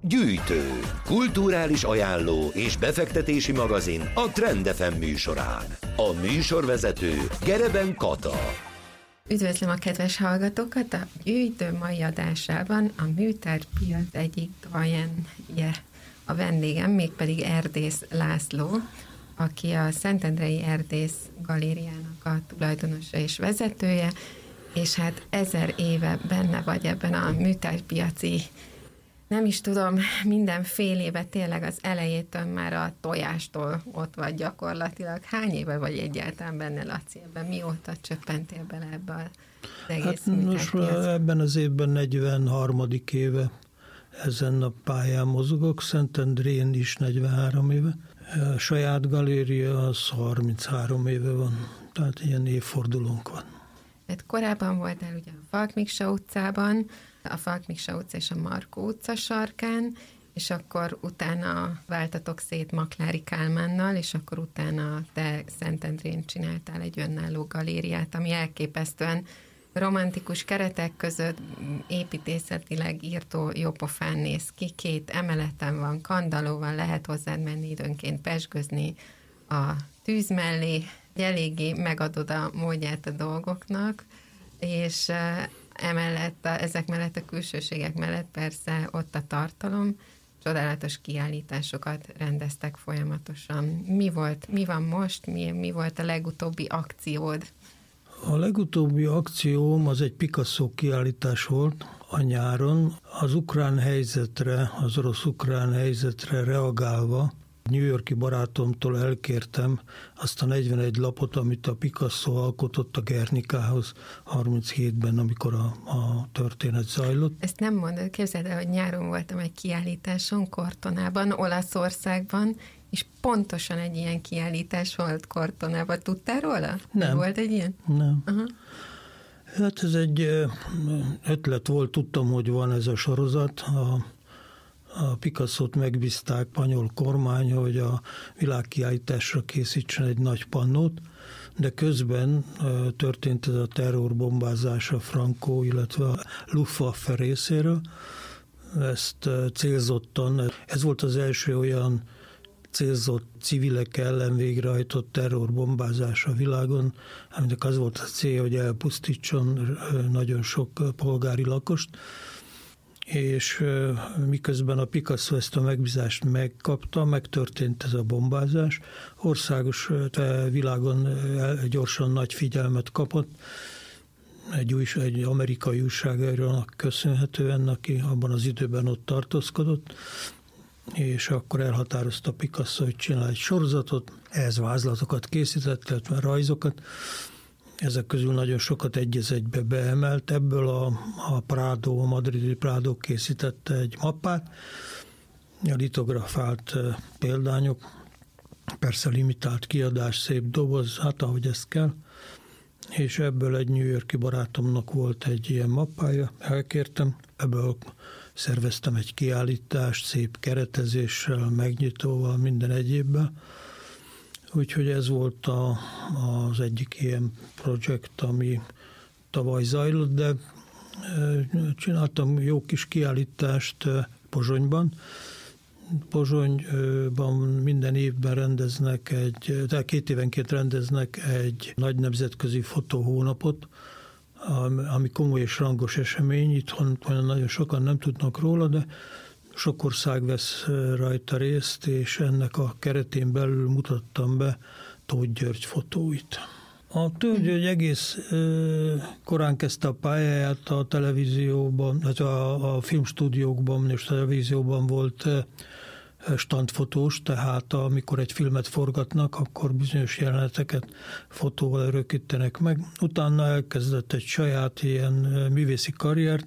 Gyűjtő, kulturális ajánló és befektetési magazin a Trend FM műsorán. A műsorvezető Gereben Kata. Üdvözlöm a kedves hallgatókat! A Gyűjtő mai adásában a műtárpiac egyik doyenje a vendégem, mégpedig Erdész László, aki a Szentendrei Erdész Galériának a tulajdonosa és vezetője, és hát 1000 éve benne vagy ebben a műtárpiaci, nem is tudom, minden fél éve, tényleg az elejétől már a tojástól ott vagy gyakorlatilag. Hány éve vagy egyáltalán benne, Laci, ebben? Mióta csöppentél bele ebbe az egész műtárpiacba? Ebben az évben 43. éve ezen a pályán mozogok, Szentendrén is 43 éve. A saját galéria az 33 éve van, tehát ilyen évfordulónk van. Hát korábban voltál ugye a Falk Miksa utcában, a Falk Miksa utca és a Markó utca sarkán, és akkor utána váltatok szét Maklári Kálmánnal, és akkor utána te Szentendrén csináltál egy önálló galériát, ami elképesztően romantikus keretek között építészetileg írtó jópofán néz ki. 2 emeleten van, kandallóval, lehet hozzád menni időnként pezsgőzni a tűz mellé, eléggé megadod a módját a dolgoknak, és emellett, ezek mellett a külsőségek mellett persze ott a tartalom, csodálatos kiállításokat rendeztek folyamatosan. Mi van most? Mi volt a legutóbbi akciód? A legutóbbi akcióm az egy Picasso kiállítás volt a nyáron. Az ukrán helyzetre, az orosz-ukrán helyzetre reagálva New York-i barátomtól elkértem azt a 41 lapot, amit a Picasso alkotott a Guernicához 37-ben, amikor a történet zajlott. Ezt nem mondod, képzeld el, hogy nyáron voltam egy kiállításon Kortonában, Olaszországban, és pontosan egy ilyen kiállítás volt Kortonában. Tudtál róla? Nem. Volt egy ilyen? Nem. Aha. Hát ez egy ötlet volt, tudtam, hogy van ez a sorozat. A Picasso-t megbízták spanyol kormány, hogy a világkiállításra készítsen egy nagy pannót, de közben történt ez a terrorbombázás a Franco, illetve a Luftwaffe részéről. Ezt célzottan, ez volt az első olyan célzott civilek ellen végrehajtott terrorbombázás a világon, aminek az volt a célja, hogy elpusztítson nagyon sok polgári lakost, és miközben a Picasso ezt a megbízást megkapta, megtörtént ez a bombázás, országos világon gyorsan nagy figyelmet kapott, egy amerikai újságírónak köszönhetően, aki abban az időben ott tartózkodott, és akkor elhatározta Picasso, hogy csinál egy sorozatot, ehhez vázlatokat készített, illetve rajzokat. Ezek közül nagyon sokat egy az egybe beemelt. Ebből a madridi Prado készítette egy mappát, a litografált példányok, persze limitált kiadás, szép doboz, hát ahogy ezt kell, és ebből egy New York-i barátomnak volt egy ilyen mappája, elkértem, ebből szerveztem egy kiállítást, szép keretezéssel, megnyitóval, minden egyébben. Úgyhogy ez volt az egyik ilyen projekt, ami tavaly zajlott, de csináltam jó kis kiállítást Pozsonyban. Pozsonyban minden évben rendeznek tehát 2 évenként rendeznek egy nagy nemzetközi fotóhónapot, ami komoly és rangos esemény. Itthon nagyon sokan nem tudnak róla, de sok ország vesz rajta részt, és ennek a keretén belül mutattam be Tóth György fotóit. A Tóth György egész korán kezdte a pályáját a televízióban, a filmstúdiókban és televízióban volt standfotós, tehát amikor egy filmet forgatnak, akkor bizonyos jeleneteket fotóval örökítenek meg. Utána elkezdett egy saját ilyen művészi karriert,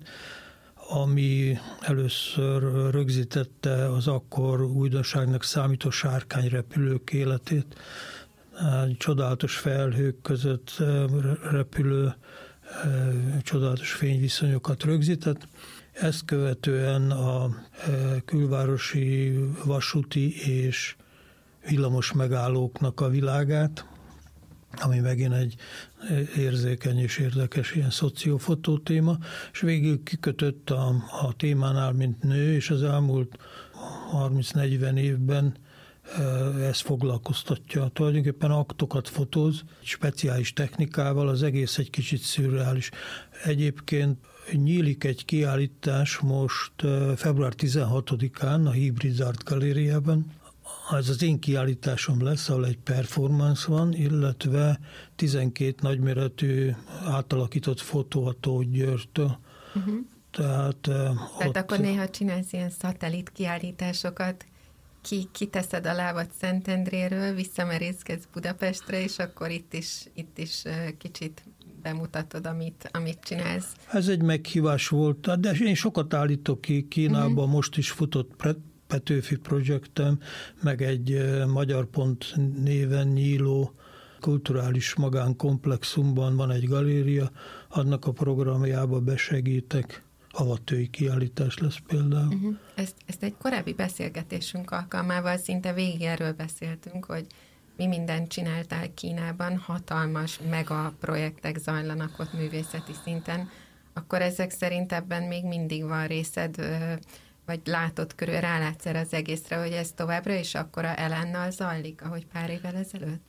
ami először rögzítette az akkor újdonságnak számító sárkányrepülők életét. Csodálatos felhők között repülő, csodálatos fényviszonyokat rögzített. Ezt követően a külvárosi vasúti és villamos megállóknak a világát, ami megint egy érzékeny és érdekes ilyen szociofotó téma, és végül kikötött a témánál, mint nő, és az elmúlt 30-40 évben ez foglalkoztatja. Tulajdonképpen aktokat fotóz, speciális technikával, az egész egy kicsit szürreális. Egyébként nyílik egy kiállítás most február 16-án a Hybrid Art Galériában. Ez az én kiállításom lesz, ahol egy performance van, illetve 12 nagyméretű átalakított fotó a Tóth Györgytől. Uh-huh. Tehát akkor néha csinálsz ilyen szatellit kiállításokat, kiteszed a lábad Szentendréről, visszamerészkedsz Budapestre, és akkor itt is kicsit bemutatod, amit csinálsz. Ez egy meghívás volt, de én sokat állítok ki Kínában, most is futott Petőfi projektem, meg egy Magyar Pont néven nyíló kulturális magánkomplexumban van egy galéria, annak a programjába besegítek. Avatői kiállítás lesz például. Uh-huh. Ezt egy korábbi beszélgetésünk alkalmával szinte végig erről beszéltünk, hogy mi mindent csináltál Kínában, hatalmas mega projektek zajlanak ott művészeti szinten, akkor ezek szerint ebben még mindig van részed, vagy látod körül, rálátsz erre az egészre, hogy ez továbbra is akkora elánnal zajlik, ahogy pár évvel ezelőtt?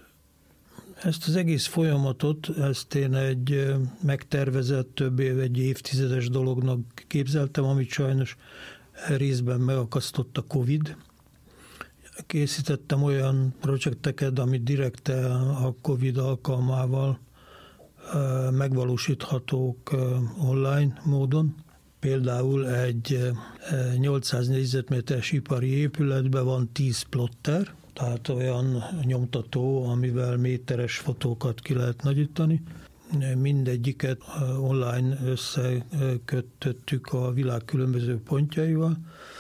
Ezt az egész folyamatot, ezt én egy megtervezett egy évtizedes dolognak képzeltem, amit sajnos részben megakasztott a Covid. Készítettem olyan projekteket, amit direkt a Covid alkalmával megvalósíthatók online módon. Például egy 800 négyzetméteres ipari épületben van 10 plotter, tehát olyan nyomtató, amivel méteres fotókat ki lehet nagyítani. Mindegyiket online összekötöttük a világ különböző pontjaival,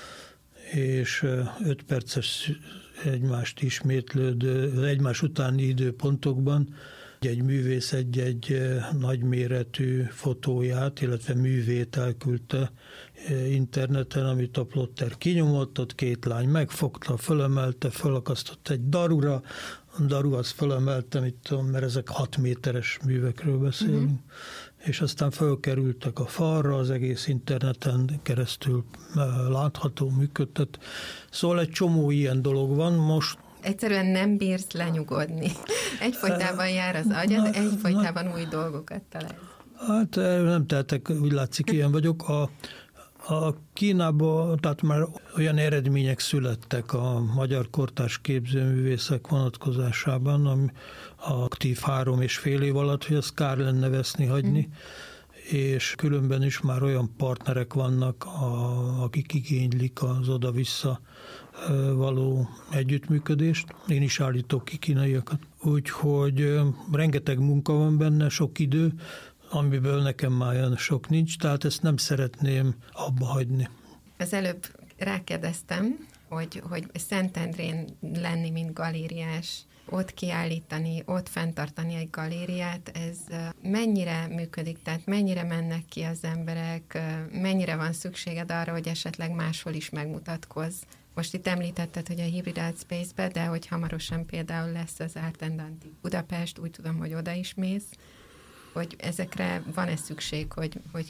és 5 perces egymást ismétlődő, egymás utáni időpontokban egy művész egy nagyméretű fotóját, illetve művét elküldte interneten, amit a plotter kinyomott, ott 2 lány megfogta, fölemelte, fölakasztott egy darura, a daru azt fölemelte, mert ezek 6 méteres művekről beszélünk, és aztán fölkerültek a falra, az egész interneten keresztül látható, működtet. Szóval egy csomó ilyen dolog van most. Egyszerűen nem bírsz lenyugodni. Egyfolytában jár az agyad, egyfolytában új dolgokat találsz. Hát nem tehetek, úgy látszik, ilyen vagyok. A Kínában, tehát már olyan eredmények születtek a magyar kortárs képzőművészek vonatkozásában, ami aktív 3,5 év alatt, hogy ezt kár lenne veszni, hagyni, és különben is már olyan partnerek vannak, akik igénylik az oda-vissza való együttműködést. Én is állítok ki kínaiakat. Úgyhogy rengeteg munka van benne, sok idő, amiből nekem már olyan sok nincs, tehát ezt nem szeretném abba hagyni. Az előbb rákérdeztem, hogy Szentendrén lenni, mint galériás, ott kiállítani, ott fenntartani egy galériát, ez mennyire működik, tehát mennyire mennek ki az emberek, mennyire van szükséged arra, hogy esetleg máshol is megmutatkozz. Most itt említetted, hogy a Hybrid Art Space-be, de hogy hamarosan például lesz az Art and Antique Budapest, úgy tudom, hogy oda is mész, hogy ezekre van-e szükség, hogy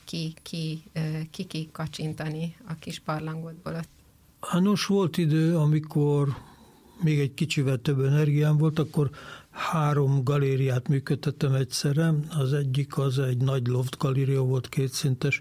ki kacsintani a kis barlangodból ott? Nos, volt idő, amikor még egy kicsivel több energiám volt, akkor 3 galériát működtettem egyszerre. Az egyik az egy nagy loft galéria volt, 2 szintes,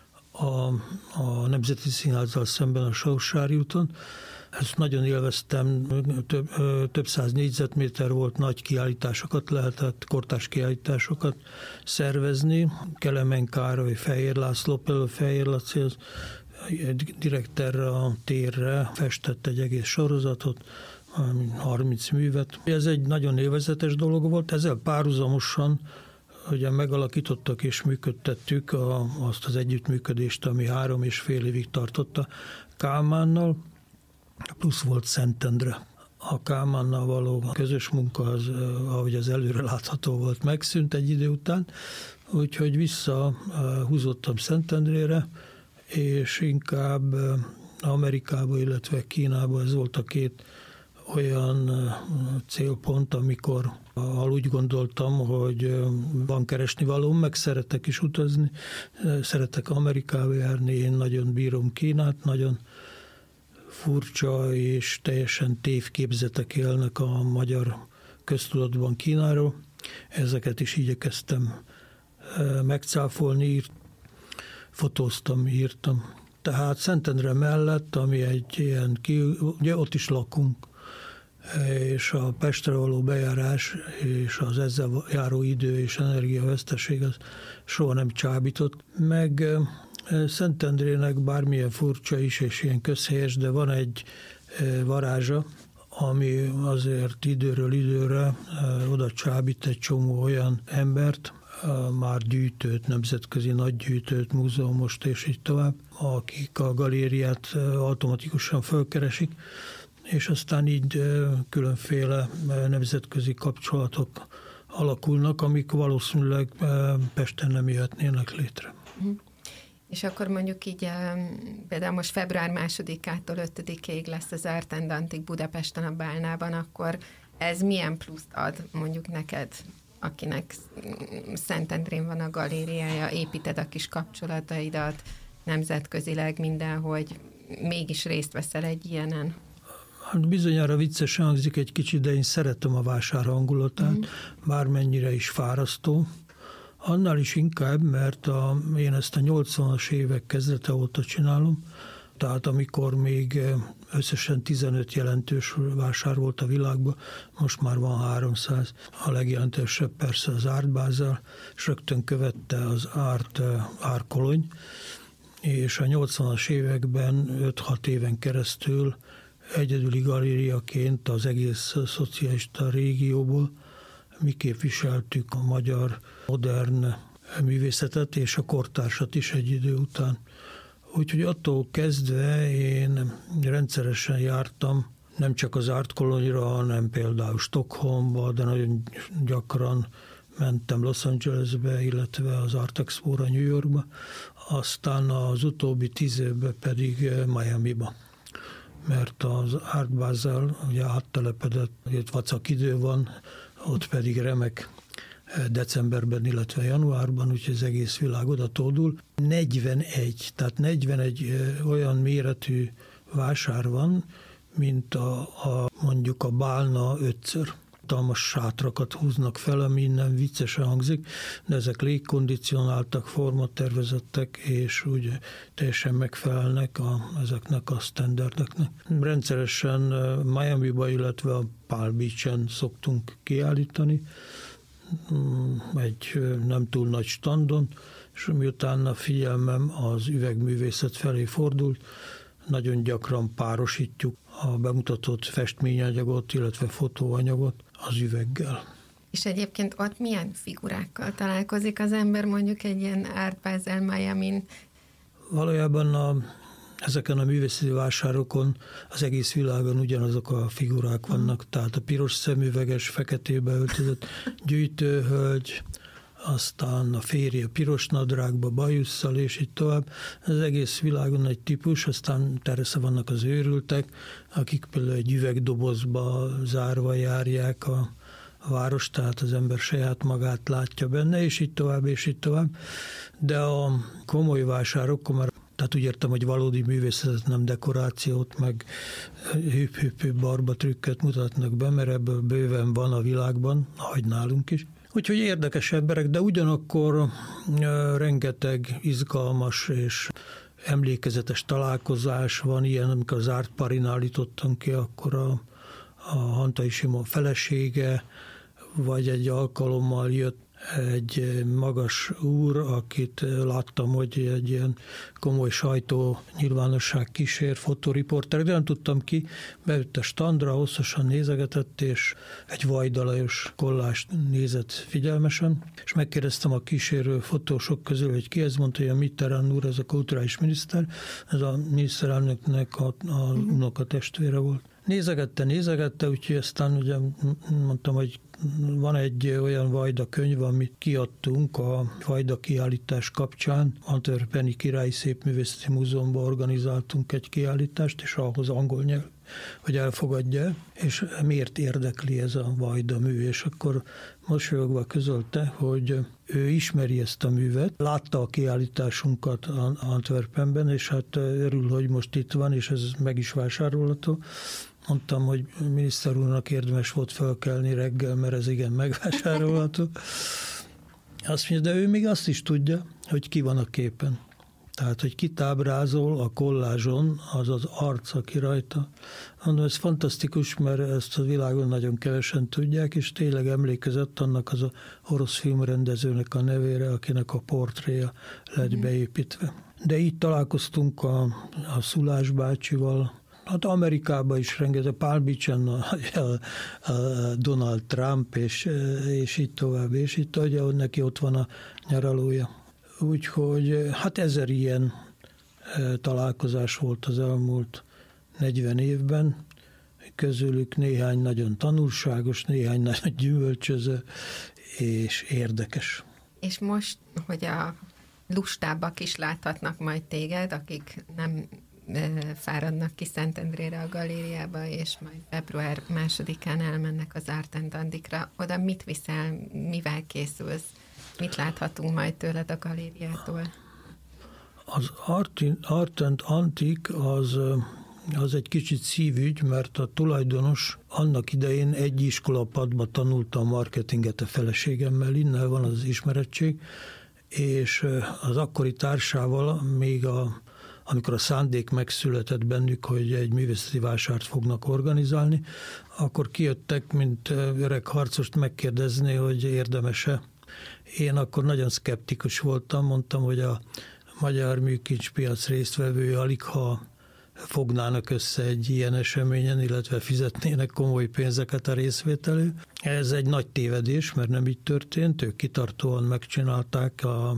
a Nemzeti Színházzal szemben a Sorsári úton. Ezt nagyon élveztem, több száz négyzetméter volt, nagy kiállításokat lehetett, kortárs kiállításokat szervezni. Kelemen Károly, Fejér László, például Fejér Laci, az direkt erre a térre festett egy egész sorozatot, 30 művet. Ez egy nagyon élvezetes dolog volt, ezzel párhuzamosan ugye megalakítottak és működtettük azt az együttműködést, ami 3,5 évig tartotta Kálmánnal, plusz volt Szentendre. A Kálmánnal való közös munka, az, ahogy az előre látható volt, megszűnt egy idő után, úgyhogy visszahúzottam Szentendrére, és inkább Amerikába, illetve Kínába, ez volt a 2 olyan célpont, amikor úgy gondoltam, hogy van keresnivalóm, meg szeretek is utazni, szeretek Amerikába járni, én nagyon bírom Kínát, nagyon furcsa és teljesen tévképzetek élnek a magyar köztudatban Kínáról. Ezeket is igyekeztem megcáfolni, fotóztam, írtam. Tehát Szentendre mellett, ami egy ilyen, ugye ott is lakunk, és a Pestre való bejárás és az ezzel járó idő és energiaveszteség az soha nem csábított. Meg Szentendrének bármilyen furcsa is és ilyen közhelyes, de van egy varázsa, ami azért időről időre oda csábít egy csomó olyan embert, már gyűjtőt, nemzetközi nagygyűjtőt, múzeumost és így tovább, akik a galériát automatikusan fölkeresik, és aztán így különféle nemzetközi kapcsolatok alakulnak, amik valószínűleg Pesten nem jöhetnének létre. És akkor mondjuk így, például most február 2-től 5-ig lesz az Artendantig Budapesten a Bálnában, akkor ez milyen pluszt ad mondjuk neked, akinek Szentendrén van a galériája, építed a kis kapcsolataidat nemzetközileg mindenhogy, mégis részt veszel egy ilyenen? Hát bizonyára viccesen hangzik egy kicsit, de én szeretem a vásár hangulatát, bármennyire is fárasztó. Annál is inkább, mert én ezt a 80-as évek kezdete óta csinálom, tehát amikor még összesen 15 jelentős vásár volt a világban, most már van 300. A legjelentősebb persze az Art Basel, és rögtön követte az Art Cologne, és a 80-as években 5-6 éven keresztül egyedüli galériaként az egész szocialista régióból mi képviseltük a magyar modern művészetet és a kortársat is egy idő után. Úgyhogy attól kezdve én rendszeresen jártam, nem csak az Art Cologne-ra, hanem például Stockholmba, de nagyon gyakran mentem Los Angelesbe, illetve az Art Expo-ra New Yorkba, aztán az utóbbi 10 évben pedig Miamiba. Mert az Art Basel ugye áttelepedett, itt vacak idő van, ott pedig remek decemberben, illetve januárban, úgyhogy az egész világ oda tódul. 41 olyan méretű vásár van, mint mondjuk a Bálna 5-ször. Hatalmas sátrakat húznak fel, ami innen viccesen hangzik, de ezek légkondicionáltak, formatervezettek, és úgy teljesen megfelelnek ezeknek a standardeknek. Rendszeresen Miamiba, illetve a Palm Beach-en szoktunk kiállítani, egy nem túl nagy standon, és miután a figyelmem az üvegművészet felé fordult, nagyon gyakran párosítjuk a bemutatott festményanyagot, illetve fotóanyagot az üveggel. És egyébként ott milyen figurákkal találkozik az ember mondjuk egy ilyen Art Basel Miamin? Valójában ezeken a művészeti vásárokon az egész világon ugyanazok a figurák vannak, tehát a piros szemüveges, feketébe öltözött gyűjtőhölgy, aztán a férje piros nadrágba, bajusszal, és így tovább. Az egész világon egy típus, aztán tersze vannak az őrültek, akik például egy üvegdobozba zárva járják a város, tehát az ember saját magát látja benne, és így tovább, és így tovább. De a komoly vásárok, már tehát úgy értem, hogy valódi művészetet, nem dekorációt, meg hüpp-hüpp barba trükket mutatnak be, mert ebből bőven van a világban, ahogy nálunk is. Úgyhogy érdekes emberek, de ugyanakkor rengeteg izgalmas és emlékezetes találkozás van, ilyen, amikor az Art Parin állítottam ki, akkor a Hantai Simon felesége, vagy egy alkalommal jött egy magas úr, akit láttam, hogy egy ilyen komoly sajtó nyilvánosság kísér, fotóriporter, de nem tudtam ki, beült a standra, hosszasan nézegetett, és egy Vajdalajos kollást nézett figyelmesen, és megkérdeztem a kísérő fotósok közül, hogy ki ez, mondta, hogy a Mitterrand úr, ez a kulturális miniszter, ez a miniszterelnöknek a unokatestvére volt. Nézegette, úgyhogy aztán ugye mondtam, hogy van egy olyan Vajda könyv, amit kiadtunk a Vajda kiállítás kapcsán. Antwerpeni Királyi Szépművészeti Múzeumban organizáltunk egy kiállítást, és ahhoz angol nyelv, hogy elfogadja, és miért érdekli ez a Vajda mű, és akkor mosolyogva közölte, hogy ő ismeri ezt a művet, látta a kiállításunkat Antwerpenben, és hát örül, hogy most itt van, és ez meg is vásárolható. Mondtam, hogy miniszter úrnak érdemes volt felkelni reggel, mert ez igen megvásárolható. Azt mondja, de ő még azt is tudja, hogy ki van a képen. Tehát, hogy kit ábrázol a kollázson, az az arc, aki rajta. Mondom, ez fantasztikus, mert ezt a világon nagyon kevesen tudják, és tényleg emlékezett annak az a orosz filmrendezőnek a nevére, akinek a portréja lett beépítve. De így találkoztunk a Szulás bácsival. Hát Amerikában is rengeteg, Palm Beach-en a Donald Trump, és így tovább, és itt, ahogy neki ott van a nyaralója. Úgyhogy hát 1000 ilyen találkozás volt az elmúlt 40 évben, közülük néhány nagyon tanulságos, néhány nagyon gyümölcsöző és érdekes. És most, hogy a lustábbak is láthatnak majd téged, akik nem fáradnak ki Szentendrére a galériába, és majd február 2-án elmennek az Art and Dandikra. Oda mit viszel, mivel készülsz? Mit láthatunk majd tőled a galériától? Az Art and Antique az egy kicsit szívügy, mert a tulajdonos annak idején egy iskolapadba tanulta a marketinget a feleségemmel, innen van az ismerettség, és az akkori társával még amikor a szándék megszületett bennük, hogy egy művészeti vásárt fognak organizálni, akkor kijöttek, mint öreg harcost megkérdezni, hogy érdemese. Én akkor nagyon szkeptikus voltam, mondtam, hogy a magyar műkincspiac résztvevői aligha fognának össze egy ilyen eseményen, illetve fizetnének komoly pénzeket a részvételő. Ez egy nagy tévedés, mert nem így történt, ők kitartóan megcsinálták a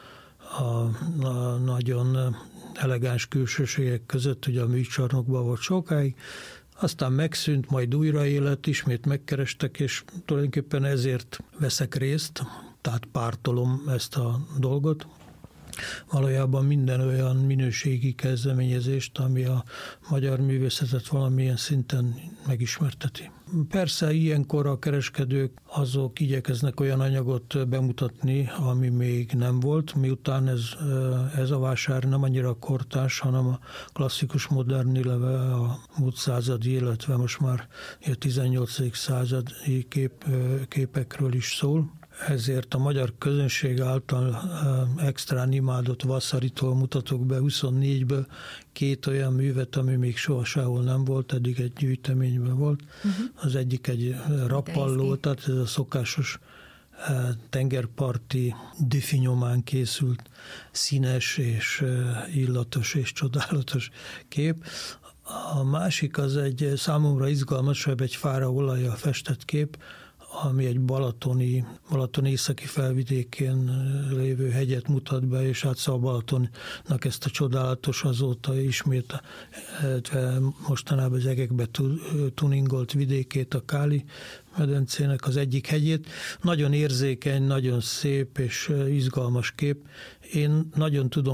nagyon elegáns külsőségek között, ugye a műcsarnokban volt sokáig, aztán megszűnt, majd újraélet, ismét megkerestek, és tulajdonképpen ezért veszek részt, tehát pártolom ezt a dolgot. Valójában minden olyan minőségi kezdeményezést, ami a magyar művészetet valamilyen szinten megismerteti. Persze ilyenkor a kereskedők azok igyekeznek olyan anyagot bemutatni, ami még nem volt, miután ez a vásár nem annyira kortárs, hanem a klasszikus modern, illetve a múlt századi, illetve most már a 18. századi képekről is szól. Ezért a magyar közönség által extrán imádott Vassaritól mutatok be 24-ből 2 olyan művet, ami még soha sehol nem volt, eddig egy gyűjteményben volt. Az egyik egy rappalló, tehát ez a szokásos tengerparti diffinyomán készült színes és illatos és csodálatos kép. A másik az egy számomra izgalmasabb, egy fára olajjal festett kép, ami egy Balaton északi felvidékén lévő hegyet mutat be, és hát a Balatonnak ezt a csodálatos, azóta ismét mostanában az egekbe tuningolt vidékét, a Káli medencének az egyik hegyét. Nagyon érzékeny, nagyon szép és izgalmas kép. Én nagyon tudom